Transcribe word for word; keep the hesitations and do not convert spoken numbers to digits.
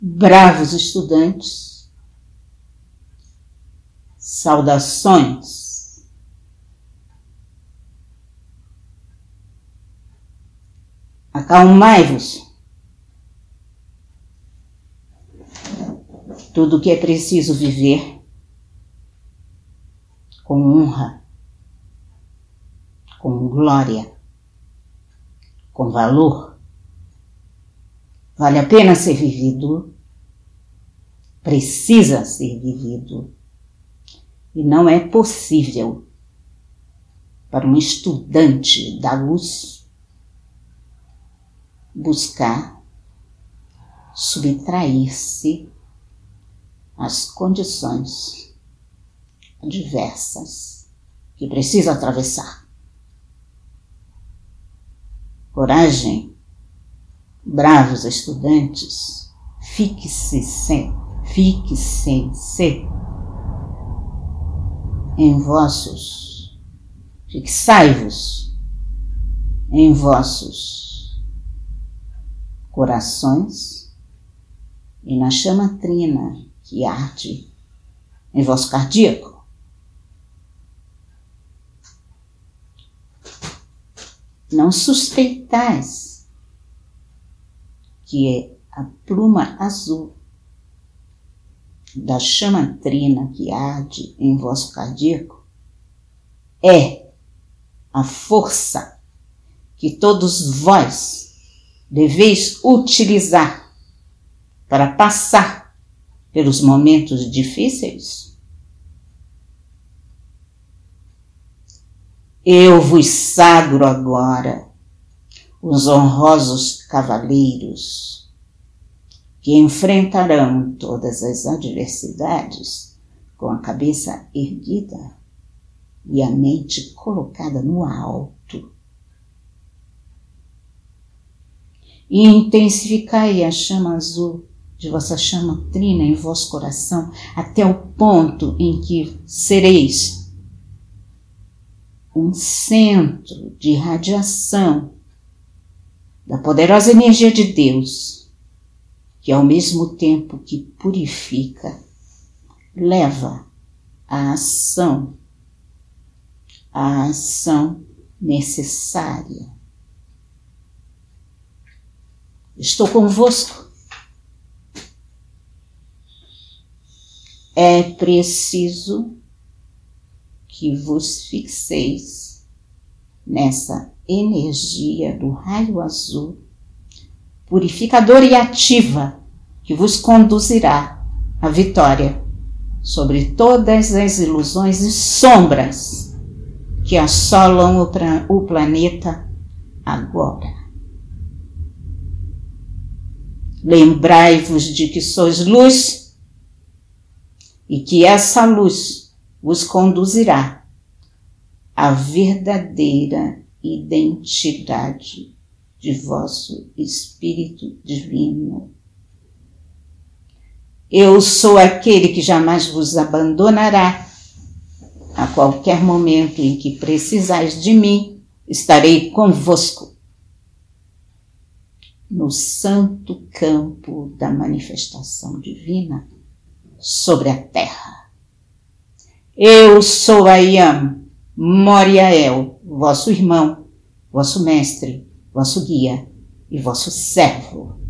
Bravos estudantes, saudações. Acalmai-vos. Tudo o que é preciso viver com honra, com glória, com valor, vale a pena ser vivido, precisa ser vivido, e não é possível para um estudante da luz buscar subtrair-se às condições diversas que precisa atravessar. Coragem, bravos estudantes, fique-se sem, fique-se em vossos, fixai-vos em vossos corações e na chama trina que arde em vosso cardíaco. Não suspeitais que a pluma azul da chama trina que arde em vosso cardíaco é a força que todos vós deveis utilizar para passar pelos momentos difíceis? Eu vos sagro agora os honrosos cavaleiros que enfrentarão todas as adversidades com a cabeça erguida e a mente colocada no alto. E intensificai a chama azul de vossa chama trina em vosso coração até o ponto em que sereis um centro de radiação da poderosa energia de Deus, que ao mesmo tempo que purifica, leva à ação, à ação necessária. Estou convosco. É preciso que vos fixeis nessa energia do raio azul, purificadora e ativa, que vos conduzirá à vitória sobre todas as ilusões e sombras que assolam o, pra, o planeta agora. Lembrai-vos de que sois luz e que essa luz vos conduzirá à verdadeira identidade de vosso Espírito Divino. Eu sou aquele que jamais vos abandonará. A qualquer momento em que precisais de mim, estarei convosco no santo campo da manifestação divina sobre a terra. Eu sou Ayam Moriael, vosso irmão, vosso mestre, vosso guia e vosso servo.